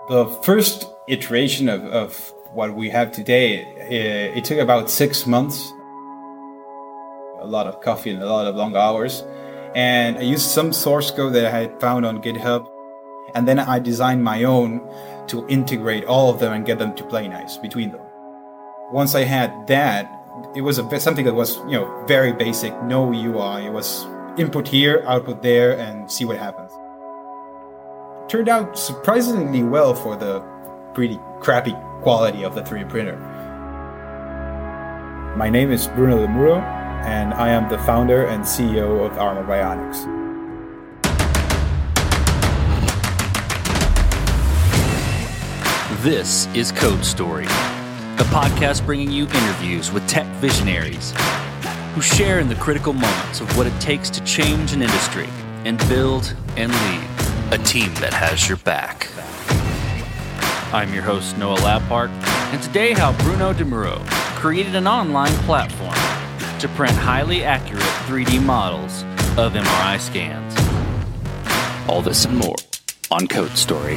The first iteration of what we have today, it took about 6 months, a lot of coffee and a lot of long hours. And I used some source code that I had found on GitHub. And then I designed my own to integrate all of them and get them to play nice between them. Once I had that, it was something that was, very basic, no UI. It was input here, output there, and see what happens. Turned out surprisingly well for the pretty crappy quality of the 3D printer. My name is Bruno De Muro, and I am the founder and CEO of Armor Bionics. This is Code Story, a podcast bringing you interviews with tech visionaries who share in the critical moments of what it takes to change an industry and build and lead a team that has your back. I'm your host, Noah Lappart, and today how Bruno De Muro created an online platform to print highly accurate 3D models of MRI scans. All this and more on Code Story.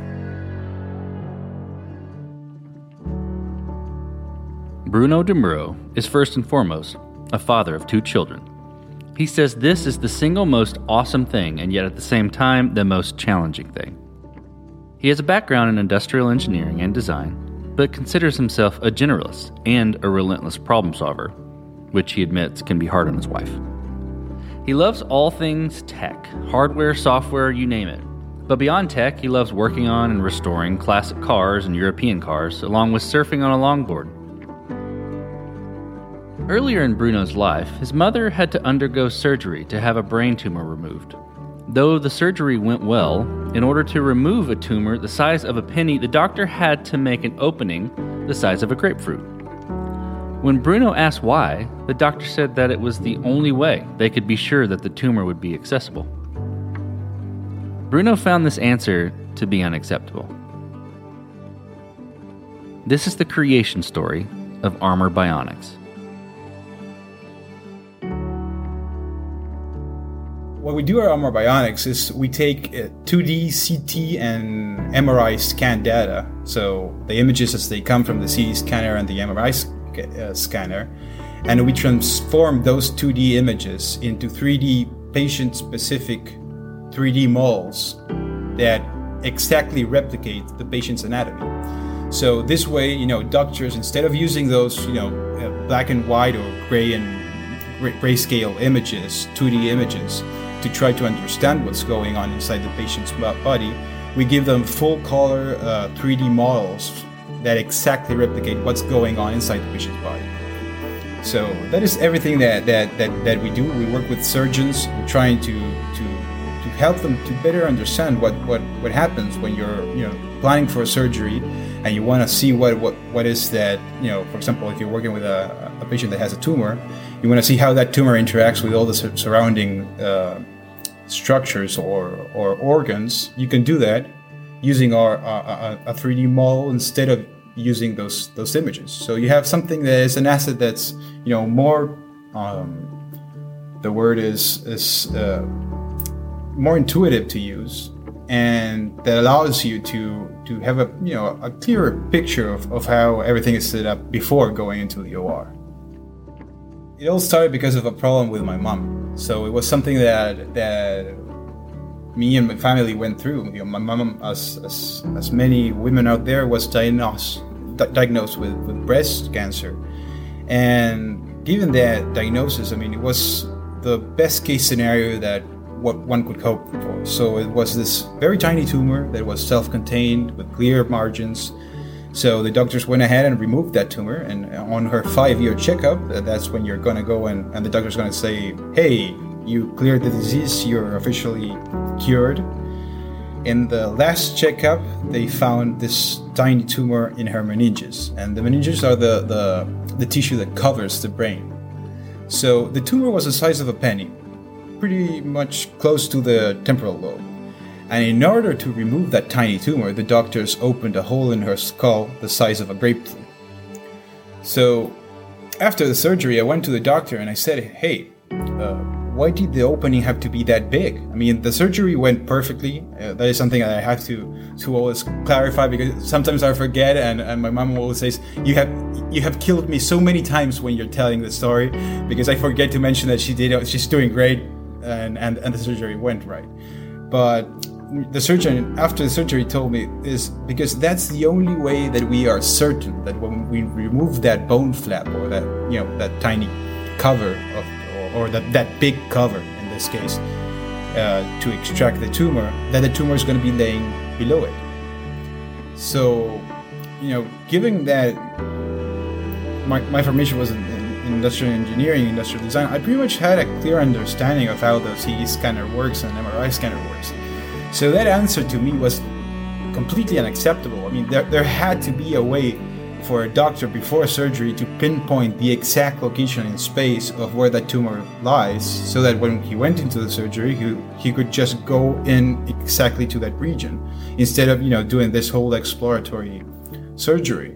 Bruno De Muro is first and foremost a father of 2 children. He says this is the single most awesome thing, and yet at the same time, the most challenging thing. He has a background in industrial engineering and design, but considers himself a generalist and a relentless problem solver, which he admits can be hard on his wife. He loves all things tech, hardware, software, you name it. But beyond tech, he loves working on and restoring classic cars and European cars, along with surfing on a longboard. Earlier in Bruno's life, his mother had to undergo surgery to have a brain tumor removed. Though the surgery went well, in order to remove a tumor the size of a penny, the doctor had to make an opening the size of a grapefruit. When Bruno asked why, the doctor said that it was the only way they could be sure that the tumor would be accessible. Bruno found this answer to be unacceptable. This is the creation story of Armor Bionics. What we do at Armor Bionics is we take 2D, CT, and MRI scan data, so the images as they come from the CT scanner and the MRI scanner, and we transform those 2D images into 3D patient-specific 3D models that exactly replicate the patient's anatomy. So this way, doctors, instead of using those, black and white or gray and grayscale images, 2D images, to try to understand what's going on inside the patient's body, we give them full color 3D models that exactly replicate what's going on inside the patient's body. So that is everything that we do. We work with surgeons. We're trying to help them to better understand what happens when you're planning for a surgery and you want to see what is that, for example, if you're working with a patient that has a tumor, you want to see how that tumor interacts with all the surrounding structures or organs. You can do that using a 3D model instead of using those images. So you have something that is an asset that's more the word is more intuitive to use, and that allows you to have a clearer picture of how everything is set up before going into the OR. It all started because of a problem with my mom. So it was something that me and my family went through. My mom, as many women out there, was diagnosed with breast cancer. And given that diagnosis, it was the best case scenario that what one could hope for. So it was this very tiny tumor that was self-contained with clear margins. So the doctors went ahead and removed that tumor, and on her 5-year checkup, that's when you're going to go and the doctor's going to say, hey, you cleared the disease, you're officially cured. In the last checkup, they found this tiny tumor in her meninges, and the meninges are the tissue that covers the brain. So the tumor was the size of a penny, pretty much close to the temporal lobe. And in order to remove that tiny tumor, the doctors opened a hole in her skull the size of a grapefruit. So after the surgery, I went to the doctor and I said, hey, why did the opening have to be that big? I mean, the surgery went perfectly. That is something that I have to always clarify, because sometimes I forget, and my mom always says, you have killed me so many times when you're telling the story, because I forget to mention that she's doing great, and the surgery went right. But the surgeon after the surgery told me is because that's the only way that we are certain that when we remove that bone flap, or that, you know, that tiny cover of, or that big cover in this case, to extract the tumor, that the tumor is going to be laying below it. So, you know, given that my formation was in industrial engineering, industrial design, I pretty much had a clear understanding of how the CT scanner works and MRI scanner works. So that answer to me was completely unacceptable. I mean, there had to be a way for a doctor before surgery to pinpoint the exact location in space of where that tumor lies, so that when he went into the surgery, he could just go in exactly to that region, instead of, you know, doing this whole exploratory surgery.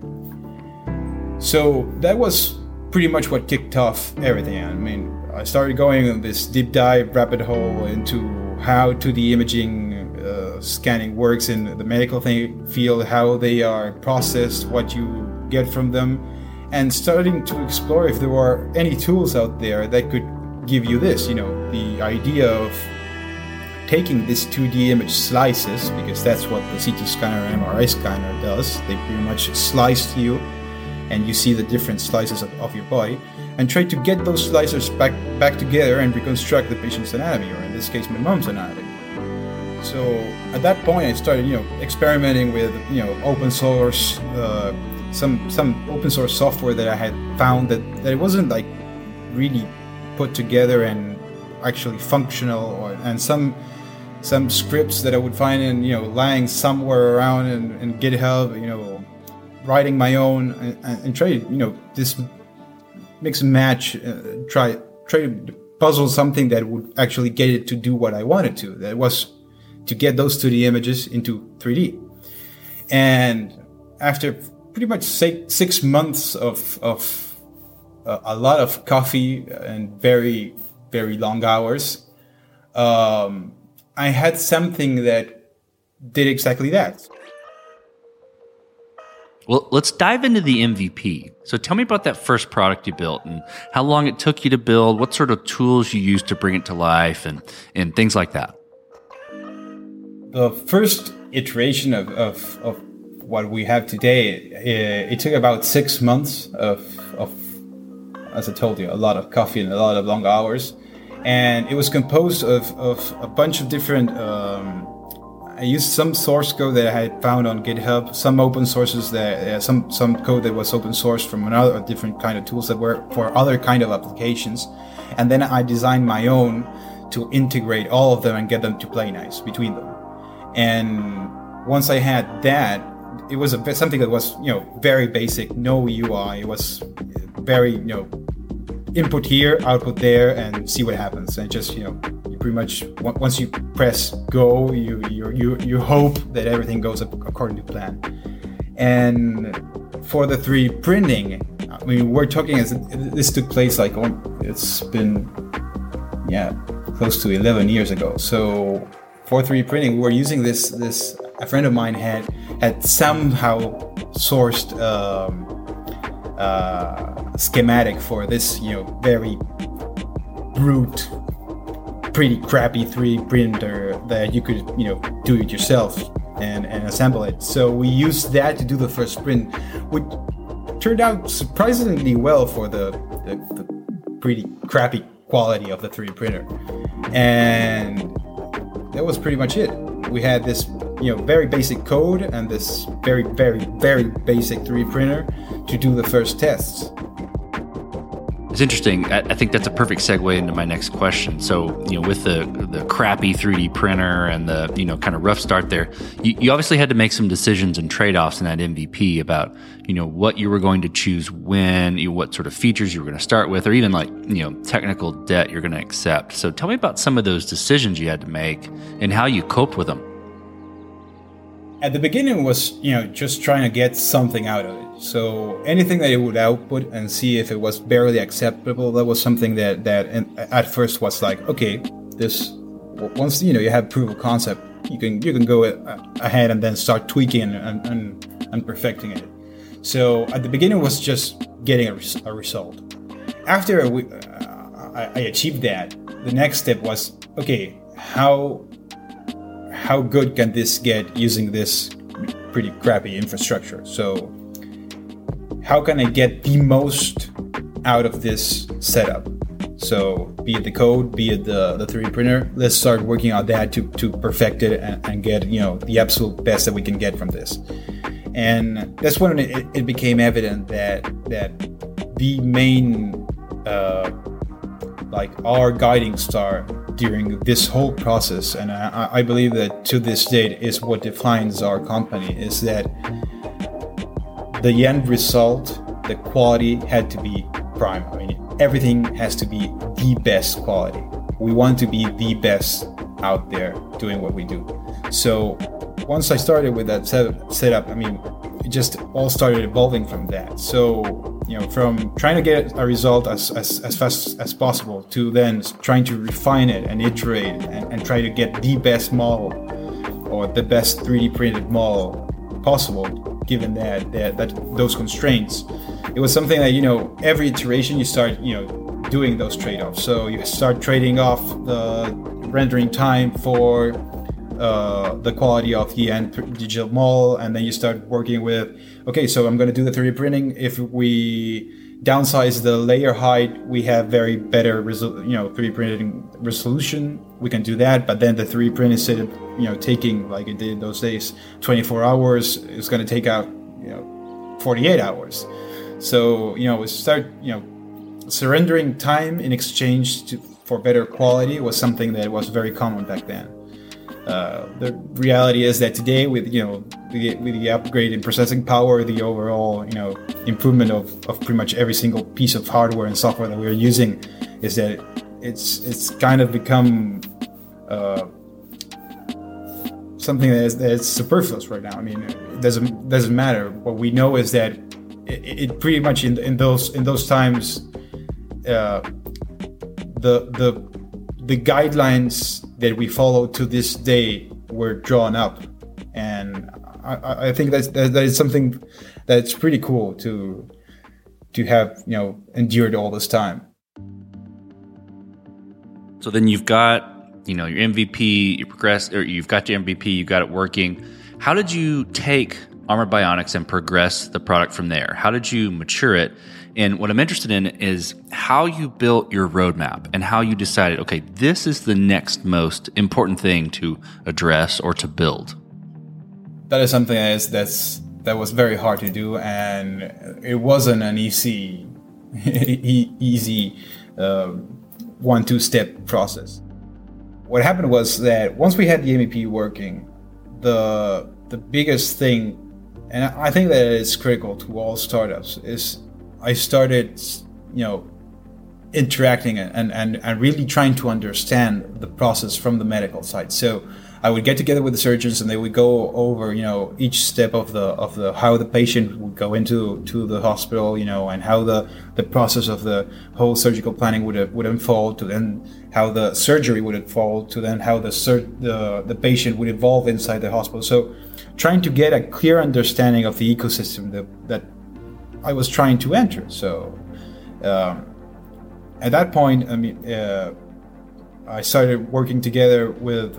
So that was pretty much what kicked off everything. I mean, I started going on this deep dive rabbit hole into how 2D imaging scanning works in the medical field, how they are processed, what you get from them, and starting to explore if there were any tools out there that could give you this, you know, the idea of taking this 2D image slices, because that's what the CT scanner and MRI scanner does. They pretty much slice you, and you see the different slices of your body, and try to get those slices back together and reconstruct the patient's anatomy, or in this case, my mom's anatomy. So at that point, I started, you know, experimenting with, you know, open source, some open source software that I had found that it wasn't like really put together and actually functional, and some scripts that I would find in, you know, lying somewhere around in GitHub, you know, writing my own, and try, you know, this mix and match, try to puzzle something that would actually get it to do what I wanted to. That was to get those 2D images into 3D. And after pretty much 6 months of a lot of coffee and very, very long hours, I had something that did exactly that. Well, let's dive into the MVP. So tell me about that first product you built, and how long it took you to build, what sort of tools you used to bring it to life, and things like that. The first iteration of what we have today, it took about 6 months of, as I told you, a lot of coffee and a lot of long hours. And it was composed of a bunch of different... I used some source code that I had found on GitHub, some open sources that some code that was open source from another different kind of tools that were for other kind of applications, and then I designed my own to integrate all of them and get them to play nice between them. And once I had that, it was something that was, you know, very basic, no UI. It was very, you know, input here, output there, and see what happens. And just, you know, you pretty much, once you press go, you hope that everything goes according to plan. And for the 3D printing, I mean, we're talking as this took place like, it's been, close to 11 years ago. So for 3D printing, we were using this. A friend of mine had somehow sourced schematic for this, you know, very brute, pretty crappy 3D printer that you could, you know, do it yourself and assemble it. So we used that to do the first print, which turned out surprisingly well for the pretty crappy quality of the 3D printer. And that was pretty much it. We had this, you know, very basic code and this very, very, very basic 3D printer to do the first tests. It's interesting. I think that's a perfect segue into my next question. So, you know, with the crappy 3D printer and the, you know, kind of rough start there, you obviously had to make some decisions and trade-offs in that MVP about, you know, what you were going to choose when, you know, what sort of features you were going to start with, or even like, you know, technical debt you're going to accept. So tell me about some of those decisions you had to make and how you coped with them. At the beginning, it was just trying to get something out of it. So anything that it would output and see if it was barely acceptable, that was something that at first was like, okay, this once you have proof of concept, you can go ahead and then start tweaking and perfecting it. So at the beginning, it was just getting a result. After I achieved that, the next step was, okay, how good can this get using this pretty crappy infrastructure? So how can I get the most out of this setup? So be it the code, be it the 3D printer, let's start working on that to perfect it and get the absolute best that we can get from this. And that's when it became evident that the main our guiding star during this whole process, and I believe that to this date is what defines our company, is that the end result, the quality had to be prime. I mean, everything has to be the best quality. We want to be the best out there doing what we do. So once I started with that setup, I mean, it just all started evolving from that. So, from trying to get a result as fast as possible to then trying to refine it and iterate and try to get the best model or the best 3D printed model possible, given that those constraints. It was something that, every iteration you start, doing those trade-offs. So you start trading off the rendering time for the quality of the end digital model, and then you start working with, okay, so I'm going to do the 3D printing. If we downsize the layer height, we have very better 3D printing resolution. We can do that, but then the 3D print, instead of taking, like it did in those days, 24 hours, it's going to take out 48 hours. So we start surrendering time in exchange for better quality was something that was very common back then. The reality is that today, with the upgrade in processing power, the overall improvement of pretty much every single piece of hardware and software that we're using, is that it's kind of become something that's superfluous right now. I mean, it doesn't matter. What we know is that it pretty much in those times, the guidelines that we follow to this day were drawn up, and I think that is something that's pretty cool to have endured all this time. So then you've got your MVP, you progress, or you've got your MVP, you got it working. How did you take Armored Bionics and progress the product from there? How did you mature it? And what I'm interested in is how you built your roadmap and how you decided, okay, this is the next most important thing to address or to build. That is something that was very hard to do, and it wasn't an easy 1-2 step process. What happened was that once we had the MVP working, the biggest thing, and I think that it's critical to all startups, is I started, interacting and really trying to understand the process from the medical side. So I would get together with the surgeons, and they would go over, each step of the how the patient would go into the hospital, and how the process of the whole surgical planning would unfold, to then how the surgery would unfold, to then how the patient would evolve inside the hospital. So trying to get a clear understanding of the ecosystem that I was trying to enter. So at that point, I mean, I started working together with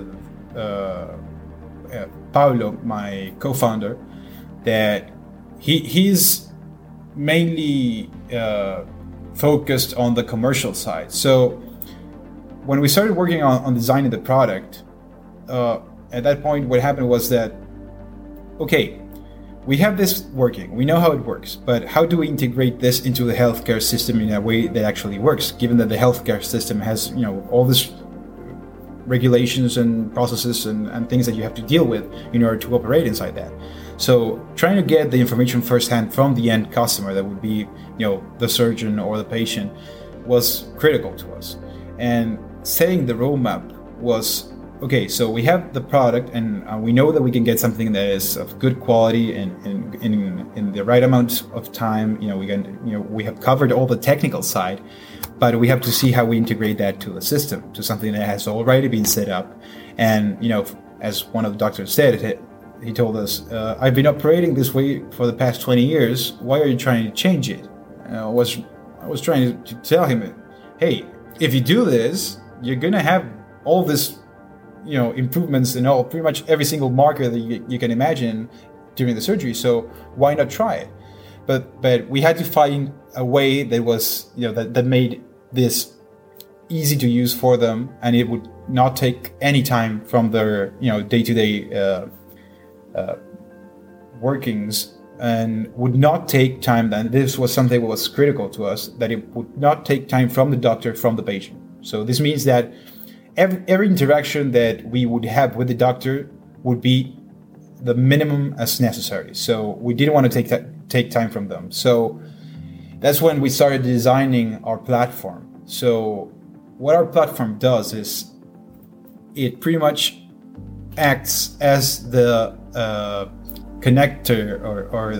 Pablo, my co-founder, that he's mainly focused on the commercial side. So when we started working on designing the product, at that point, what happened was that, okay, we have this working, we know how it works, but how do we integrate this into the healthcare system in a way that actually works, given that the healthcare system has, all this regulations and processes and things that you have to deal with in order to operate inside that. So trying to get the information firsthand from the end customer, that would be, the surgeon or the patient, was critical to us. And setting the roadmap was okay, so we have the product, and we know that we can get something that is of good quality and in the right amount of time. We have covered all the technical side, but we have to see how we integrate that to the system, to something that has already been set up. And as one of the doctors said, he told us, "I've been operating this way for the past 20 years. Why are you trying to change it?" I was trying to tell him, "Hey, if you do this, you're gonna have all this, improvements in pretty much every single marker that you can imagine during the surgery. So why not try it?" But we had to find a way that was, that made this easy to use for them, and it would not take any time from their, day-to-day workings, and would not take time. And this was something that was critical to us, that it would not take time from the doctor, from the patient. So this means that every interaction that we would have with the doctor would be the minimum as necessary. So we didn't want to take time from them. So that's when we started designing our platform. So what our platform does is it pretty much acts as the connector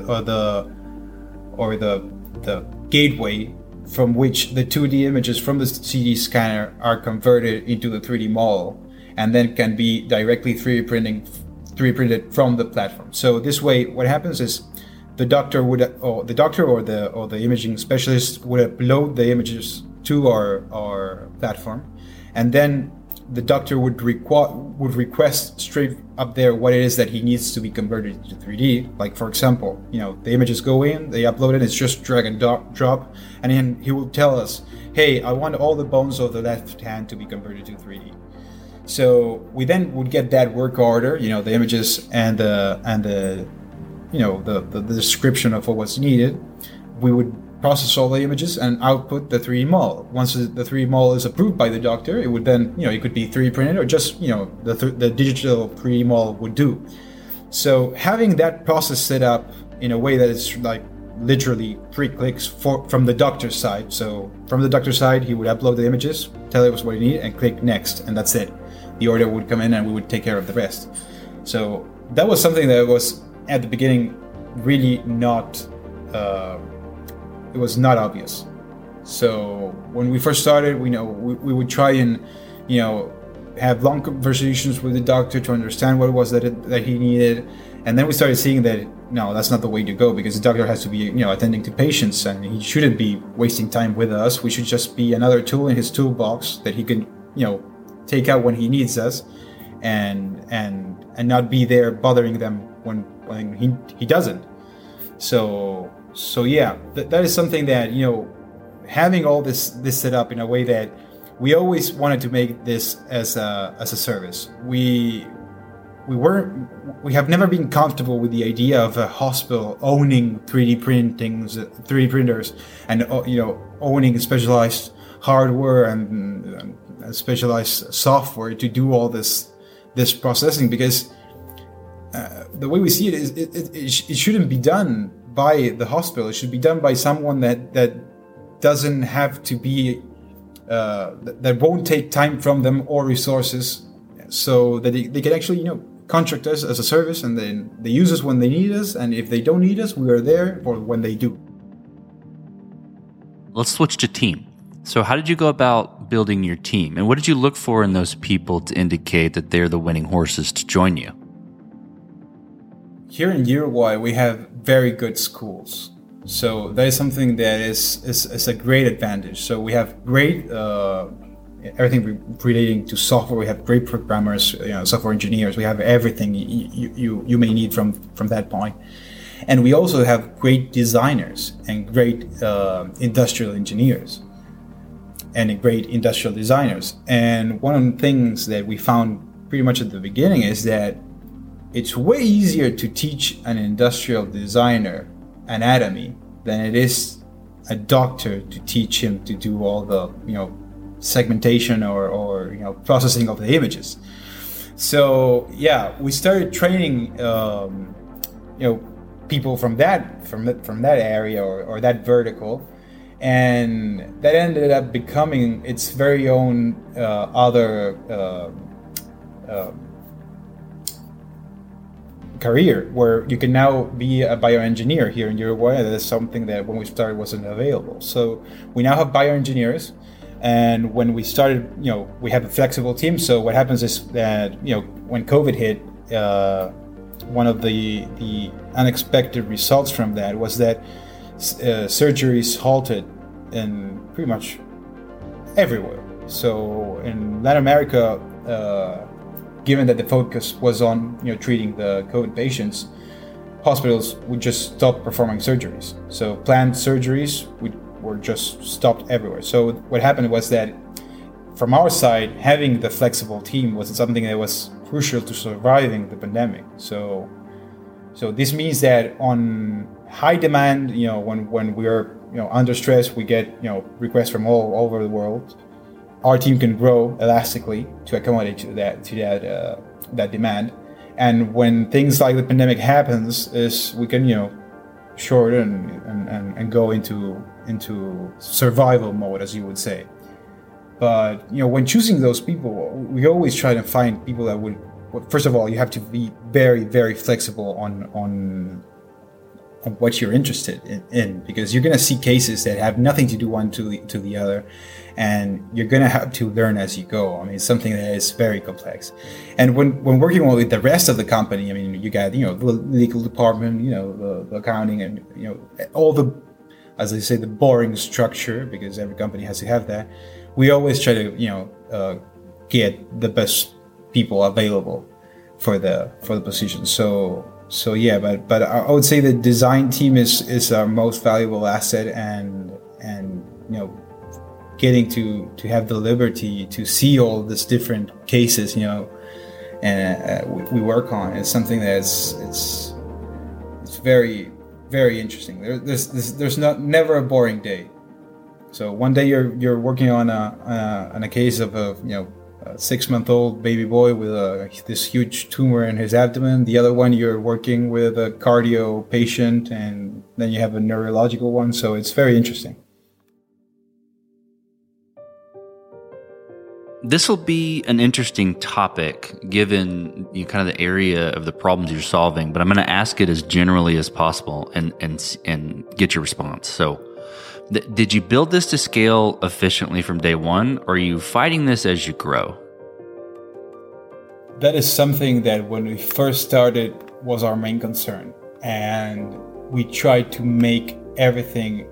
or the gateway from which the 2D images from the CT scanner are converted into the 3D model, and then can be directly 3D printed from the platform. So this way, what happens is the doctor or the imaging specialist would upload the images to our platform, and then the doctor would request straight up there what it is that he needs to be converted into 3D. Like, for example, the images go in, they upload it, it's just drag and drop, and then he will tell us, "Hey, I want all the bones of the left hand to be converted to 3D." So we then would get that work order, the images and the description of what was needed. We would process all the images and output the 3D model. Once the 3D model is approved by the doctor, it would then, it could be 3D printed, or just, the digital 3D model would do. So having that process set up in a way that is like literally 3 clicks from the doctor's side. So from the doctor's side, he would upload the images, tell us what he needed, and click next, and that's it. The order would come in and we would take care of the rest. So that was something that was at the beginning really not it was not obvious. So when we first started, we would try and have long conversations with the doctor to understand what it was that he needed, and then we started seeing that no, that's not the way to go, because the doctor has to be attending to patients, and he shouldn't be wasting time with us. We should just be another tool in his toolbox that he can take out when he needs us, and not be there bothering them when he doesn't. So yeah, that is something that, having all this set up in a way that we always wanted to make this as a service. We have never been comfortable with the idea of a hospital owning 3D printers, and owning specialized hardware and specialized software to do all this processing, because the way we see it is it shouldn't be done by the hospital. It should be done by someone that doesn't have to be that won't take time from them or resources, so that they can actually contract us as a service, and then they use us when they need us, and if they don't need us, we are there for when they do. Let's switch to team. So how did you go about building your team, and what did you look for in those people to indicate that they're the winning horses to join you? Here in Uruguay, we have very good schools. So that is something that is a great advantage. So we have great, everything relating to software. We have great programmers, software engineers. We have everything you may need from that point. And we also have great designers and great industrial engineers and great industrial designers. And one of the things that we found pretty much at the beginning is that it's way easier to teach an industrial designer anatomy than it is a doctor to teach him to do all the segmentation or processing of the images. So yeah, we started training people from that area or that vertical, and that ended up becoming its very own other career where you can now be a bioengineer here in Uruguay. That is something that when we started wasn't available. So we now have bioengineers, and when we started, we have a flexible team. So what happens is that when COVID hit, one of the unexpected results from that was that surgeries halted in pretty much everywhere. So in Latin America, given that the focus was on treating the COVID patients, hospitals would just stop performing surgeries. So planned surgeries were just stopped everywhere. So what happened was that from our side, having the flexible team was something that was crucial to surviving the pandemic. So this means that on high demand, when we're under stress, we get requests from all over the world. Our team can grow elastically to accommodate to that demand. And when things like the pandemic happens, is we can shorten and go into survival mode, as you would say. But when choosing those people, we always try to find people that would. First of all, you have to be very, very flexible on what you're interested in, because you're going to see cases that have nothing to do one to the other, and you're going to have to learn as you go. I mean, it's something that is very complex. And when working with the rest of the company, I mean, you got the legal department, the accounting, and all the, as they say, the boring structure, because every company has to have that. We always try to get the best people available for the position. So yeah, but I would say the design team is our most valuable asset, and getting to have the liberty to see all these different cases, and we work on is something that's it's very, very interesting. There's never a boring day. So one day you're working on a case of a 6-month-old baby boy with this huge tumor in his abdomen. The other one, you're working with a cardio patient, and then you have a neurological one. So it's very interesting. This will be an interesting topic given kind of the area of the problems you're solving, but I'm going to ask it as generally as possible and get your response. So did you build this to scale efficiently from day one, or are you fighting this as you grow? That is something that when we first started was our main concern. And we tried to make everything,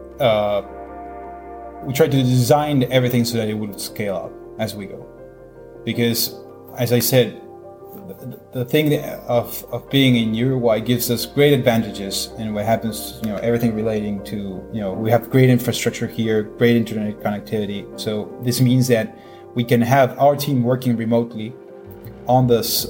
we tried to design everything so that it would scale up as we go. Because, as I said, the thing of being in Uruguay gives us great advantages in what happens, everything relating to, we have great infrastructure here, great internet connectivity. So this means that we can have our team working remotely on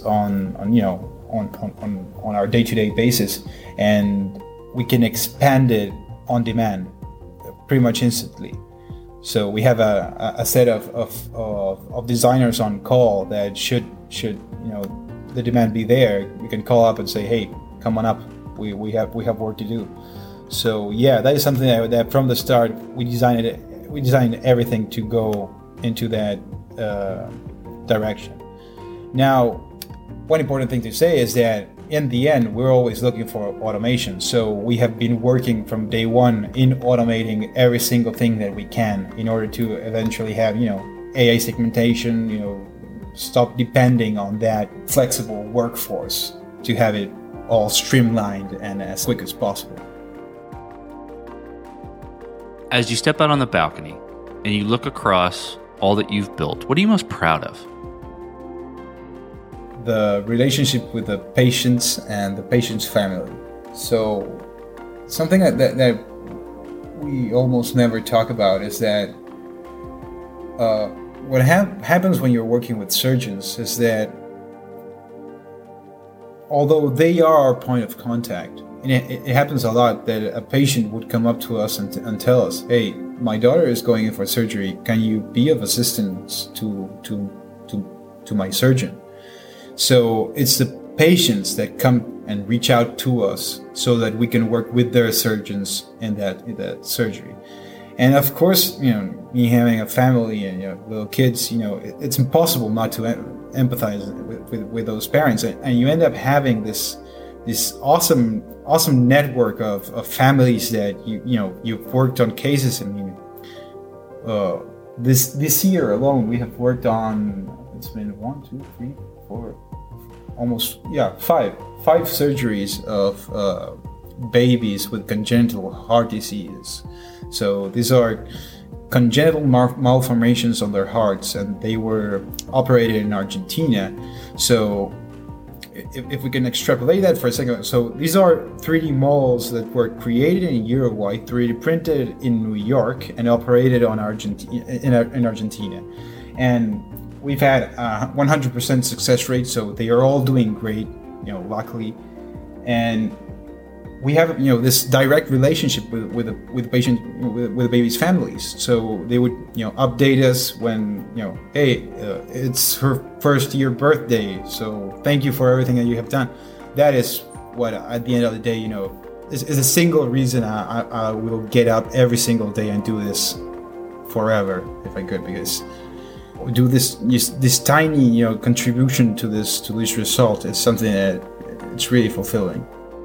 our day-to-day basis, and we can expand it on demand pretty much instantly. So we have a set of designers on call that should the demand be there, you can call up and say, hey, come on up, we have work to do. So yeah, that is something that from the start we designed everything to go into that direction. Now, one important thing to say is that in the end, we're always looking for automation. So we have been working from day one in automating every single thing that we can in order to eventually have, AI segmentation, stop depending on that flexible workforce to have it all streamlined and as quick as possible. As you step out on the balcony and you look across all that you've built, what are you most proud of? The relationship with the patients and the patient's family. So something that we almost never talk about is that what happens when you're working with surgeons is that although they are our point of contact, and it happens a lot that a patient would come up to us and tell us, hey, my daughter is going in for surgery, can you be of assistance to my surgeon? So it's the patients that come and reach out to us so that we can work with their surgeons in that surgery. And of course, me having a family and little kids, it's impossible not to empathize with those parents, and you end up having this awesome network of families that you've worked on cases. I mean, this year alone we have worked on, it's been 1, 2, 3, 4, almost five surgeries of babies with congenital heart disease. So these are congenital malformations on their hearts, and they were operated in Argentina. So if we can extrapolate that for a second, so these are 3D models that were created in Uruguay, 3D printed in New York, and operated on in Argentina. And we've had a 100% success rate, so they are all doing great, luckily. And we have this direct relationship with the patient, with the baby's families. So they would update us when hey, it's her first year birthday, so thank you for everything that you have done. That is what, at the end of the day, is a single reason I will get up every single day and do this forever if I could, because do this tiny contribution to this result is something that it's really fulfilling.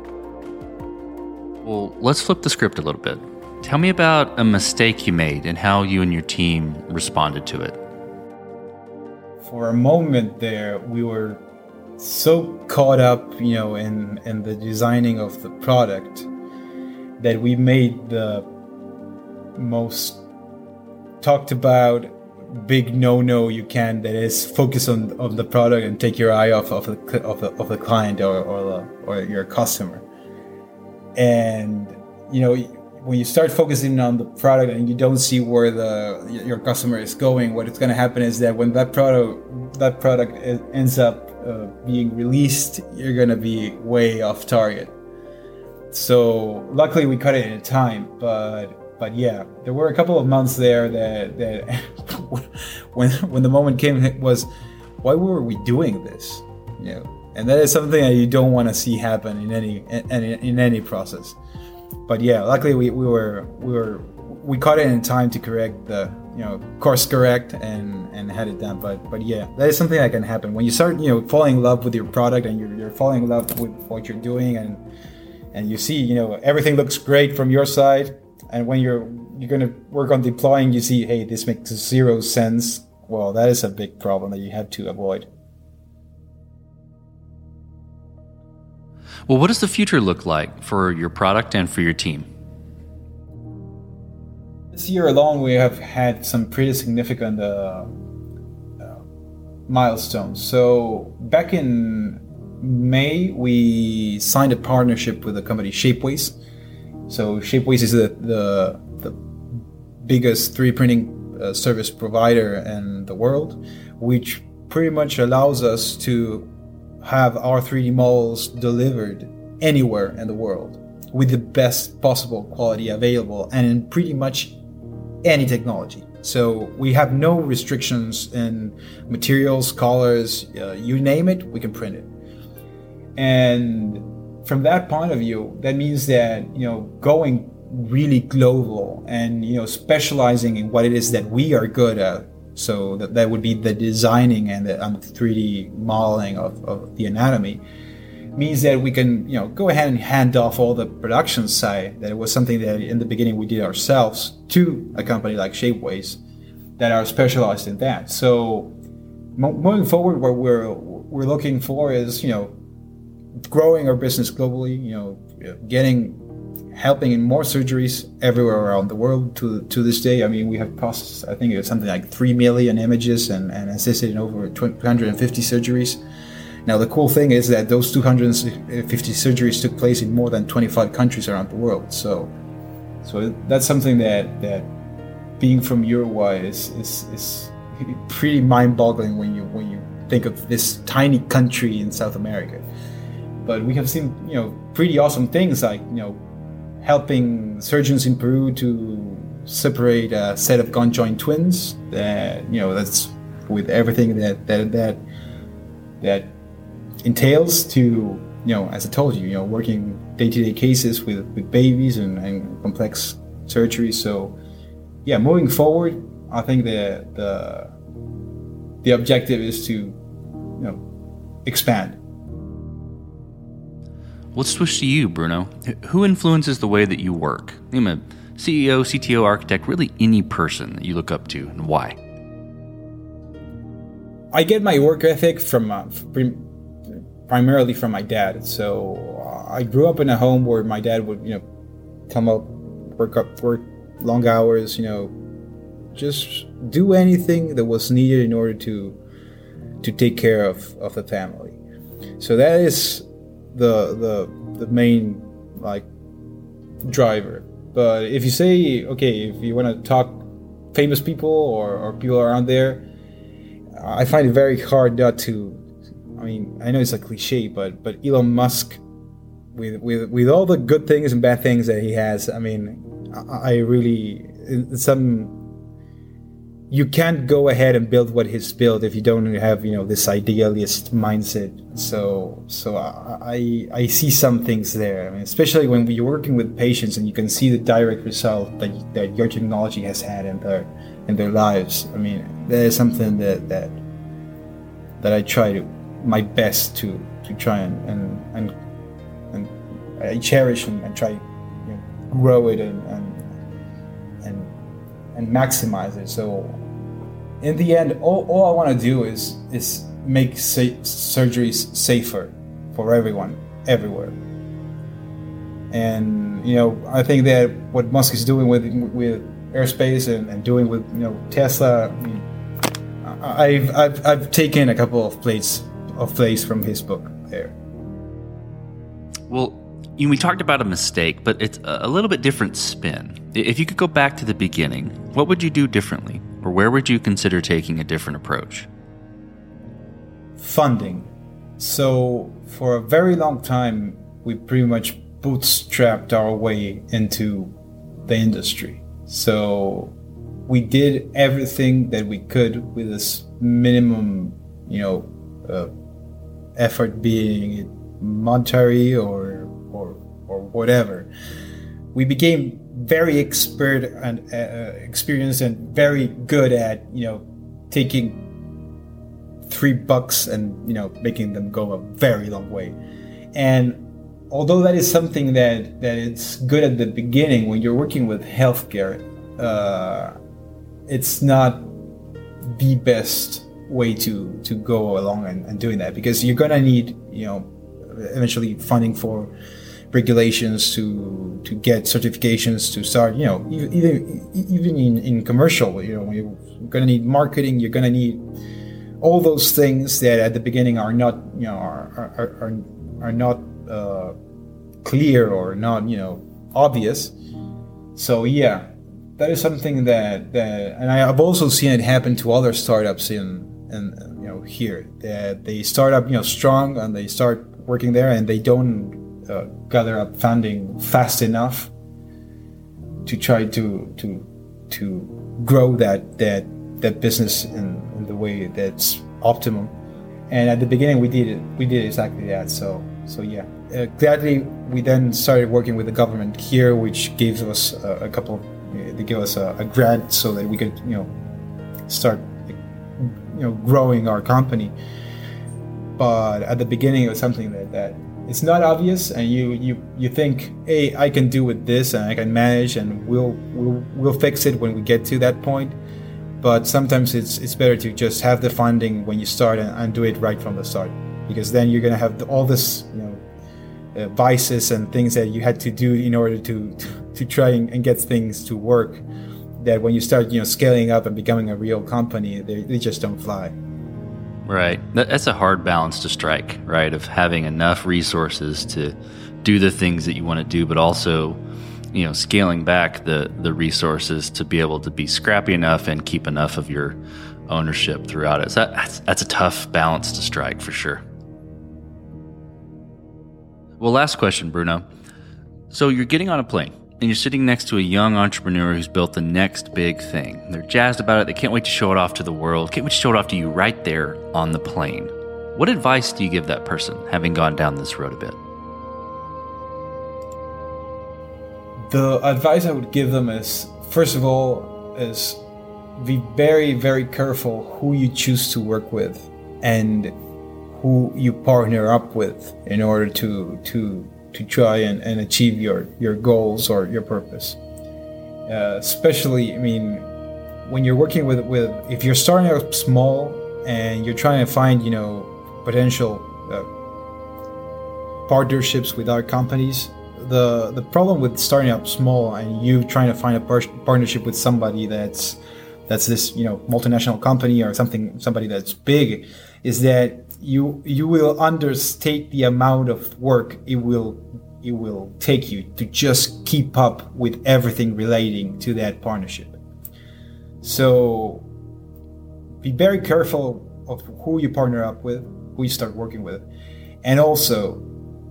Well, let's flip the script a little bit. Tell me about a mistake you made and how you and your team responded to it. For a moment there, we were so caught up, in the designing of the product that we made the most talked about big no you can, that is focus on the product and take your eye off of the client or your customer. And when you start focusing on the product and you don't see where your customer is going, what is going to happen is that when that product ends up being released, you're going to be way off target. So luckily we cut it in time, but yeah, there were a couple of months there that when the moment came was, why were we doing this? And that is something that you don't want to see happen in any process. But yeah, luckily we caught it in time to correct the course correct and had it done. But yeah, that is something that can happen when you start falling in love with your product and you're falling in love with what you're doing, and you see everything looks great from your side, and when you're going to work on deploying, you see, hey, this makes zero sense. Well, that is a big problem that you have to avoid. Well, what does the future look like for your product and for your team? This year alone, we have had some pretty significant milestones. So back in May, we signed a partnership with the company Shapeways. So Shapeways is the biggest 3D printing service provider in the world, which pretty much allows us to have our 3D models delivered anywhere in the world with the best possible quality available and in pretty much any technology. So we have no restrictions in materials, colors, you name it, we can print it. And from that point of view, that means that going really global and specializing in what it is that we are good at. So that would be the designing and the 3D modeling of the anatomy, means that we can go ahead and hand off all the production side. That it was something that in the beginning we did ourselves to a company like Shapeways that are specialized in that. So moving forward, what we're looking for is growing our business globally, helping in more surgeries everywhere around the world to this day. I mean, we have processed, I think it's something like 3 million images and assisted in over 250 surgeries. Now, the cool thing is that those 250 surgeries took place in more than 25 countries around the world. So that's something that being from Uruguay is pretty mind-boggling when you think of this tiny country in South America. But we have seen, pretty awesome things like, helping surgeons in Peru to separate a set of conjoined twins that, that's with everything that entails to, as I told you, working day-to-day cases with babies and complex surgery. So yeah, moving forward, I think the objective is to expand. Let's switch to you, Bruno. Who influences the way that you work? I'm a CEO, CTO, architect, really any person that you look up to, and why? I get my work ethic from primarily from my dad. So I grew up in a home where my dad would, come up, work long hours, just do anything that was needed in order to take care of the family. So that is the main driver. But if you say, okay, if you want to talk famous people or people around there, I find it very hard not to. I mean, I know it's a cliche, but Elon Musk, with all the good things and bad things that he has, I mean, I really you can't go ahead and build what he's built if you don't have this idealist mindset. So I see some things there. I mean, especially when you're working with patients and you can see the direct result that your technology has had in their lives. I mean, that is something that I try my best to try and I cherish and try grow it and maximize it. So in the end, all I want to do is make surgeries safer for everyone, everywhere. And I think that what Musk is doing with airspace and doing with Tesla, I mean, I've taken a couple of plays from his book there. Well, we talked about a mistake, but it's a little bit different spin. If you could go back to the beginning, what would you do differently? Or where would you consider taking a different approach? Funding. So for a very long time, we pretty much bootstrapped our way into the industry. So we did everything that we could with this minimum, effort, being it monetary or whatever. We became very expert and experienced and very good at taking $3 and making them go a very long way. And although that is something that it's good at the beginning when you're working with healthcare, it's not the best way to go along and doing that, because you're gonna need eventually funding for regulations to get certifications to start, even in commercial, you're going to need marketing, you're going to need all those things that at the beginning are not, are not clear or not, obvious. So yeah, that is something that and I've also seen it happen to other startups in here, that they start up, strong, and they start working there and they don't gather up funding fast enough to try to grow that business in the way that's optimum. And at the beginning we did exactly that. So yeah, gladly we then started working with the government here, which gave us a grant so that we could start growing our company. But at the beginning it was something that it's not obvious, and you think, hey, I can do with this and I can manage, and we'll fix it when we get to that point. But sometimes it's better to just have the funding when you start and do it right from the start, because then you're gonna have all this vices and things that you had to do in order to try and get things to work, that when you start scaling up and becoming a real company, they just don't fly. Right. That's a hard balance to strike, right? Of having enough resources to do the things that you want to do, but also, scaling back the resources to be able to be scrappy enough and keep enough of your ownership throughout it. So that's a tough balance to strike for sure. Well, last question, Bruno. So you're getting on a plane and you're sitting next to a young entrepreneur who's built the next big thing. They're jazzed about it. They can't wait to show it off to the world. Can't wait to show it off to you right there on the plane. What advice do you give that person, having gone down this road a bit? The advice I would give them is, first of all, is be very, very careful who you choose to work with, and who you partner up with in order to try and achieve your goals or your purpose. Especially, I mean, when you're working with if you're starting out small and you're trying to find, potential partnerships with other companies, the problem with starting up small and you trying to find a partnership with somebody that's this multinational company or somebody that's big is that you will understate the amount of work it will take you to just keep up with everything relating to that partnership. So be very careful of who you partner up with, who you start working with, and also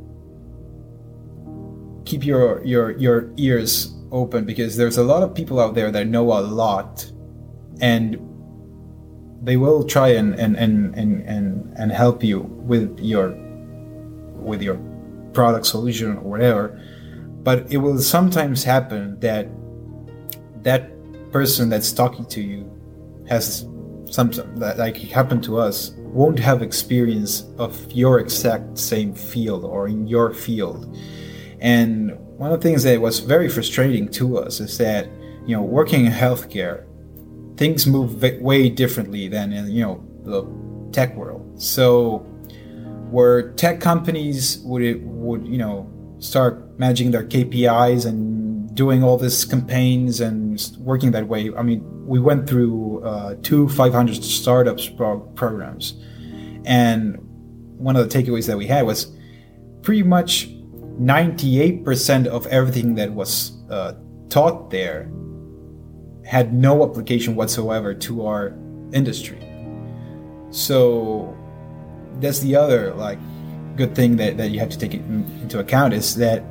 keep your ears open, because there's a lot of people out there that know a lot, and they will try and help you with your product, solution, or whatever. But it will sometimes happen that person that's talking to you has something that, like it happened to us, won't have experience of your exact same field or in your field. And one of the things that was very frustrating to us is that, working in healthcare, things move way differently than in, the tech world. So where tech companies would start managing their KPIs and doing all these campaigns and working that way. I mean, we went through 2 500 startups programs. And one of the takeaways that we had was pretty much 98% of everything that was taught there had no application whatsoever to our industry. So that's the other good thing that you have to take into account, is that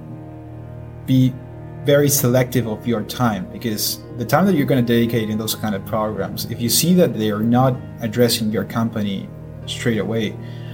be very selective of your time, because the time that you're going to dedicate in those kind of programs, if you see that they are not addressing your company straight away,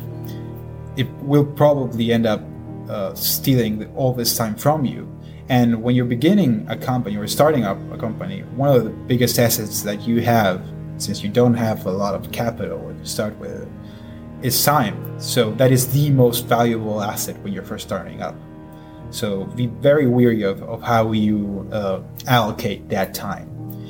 it will probably end up stealing all this time from you. And when you're beginning a company or starting up a company, one of the biggest assets that you have, since you don't have a lot of capital to start with, is time. So that is the most valuable asset when you're first starting up. So be very wary of how you allocate that time.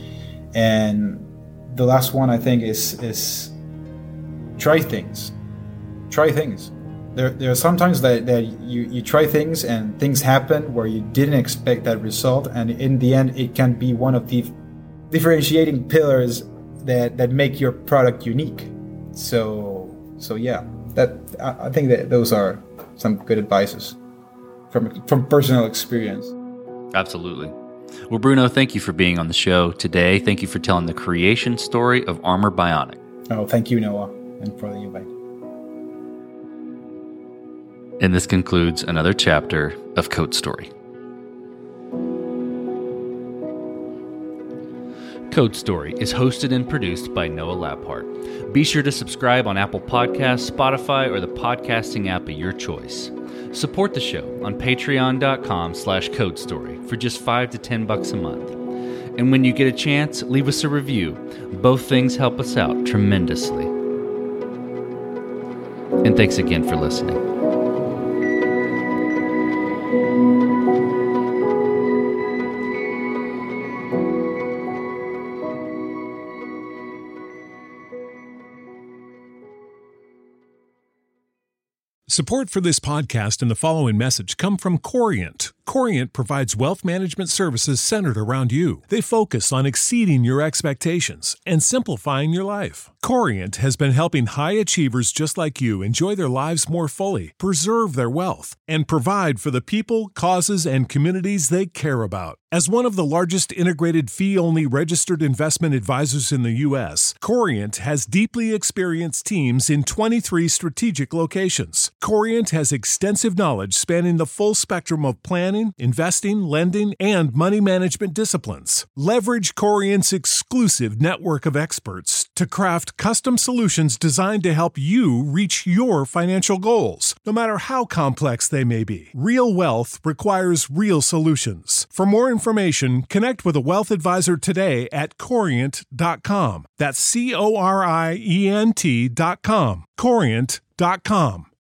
And the last one, I think, is try things. Try things. There are sometimes that you try things and things happen where you didn't expect that result, and in the end it can be one of the differentiating pillars that make your product unique. So yeah, I think that those are some good advices from personal experience. Absolutely. Well, Bruno, thank you for being on the show today. Thank you for telling the creation story of Armor Bionic. Oh, thank you, Noah, and for the invite. And this concludes another chapter of Code Story. Code Story is hosted and produced by Noah Labhart. Be sure to subscribe on Apple Podcasts, Spotify, or the podcasting app of your choice. Support the show on patreon.com/codestory for just $5 to $10 a month. And when you get a chance, leave us a review. Both things help us out tremendously. And thanks again for listening. Support for this podcast and the following message come from Corient. Corient provides wealth management services centered around you. They focus on exceeding your expectations and simplifying your life. Corient has been helping high achievers just like you enjoy their lives more fully, preserve their wealth, and provide for the people, causes, and communities they care about. As one of the largest integrated fee-only registered investment advisors in the U.S., Corient has deeply experienced teams in 23 strategic locations. Corient has extensive knowledge spanning the full spectrum of planning, investing, lending, and money management disciplines. Leverage Corient's exclusive network of experts to craft custom solutions designed to help you reach your financial goals, no matter how complex they may be. Real wealth requires real solutions. For more information, connect with a wealth advisor today at Corient.com. That's Corient.com. Corient.com. Indeed.com.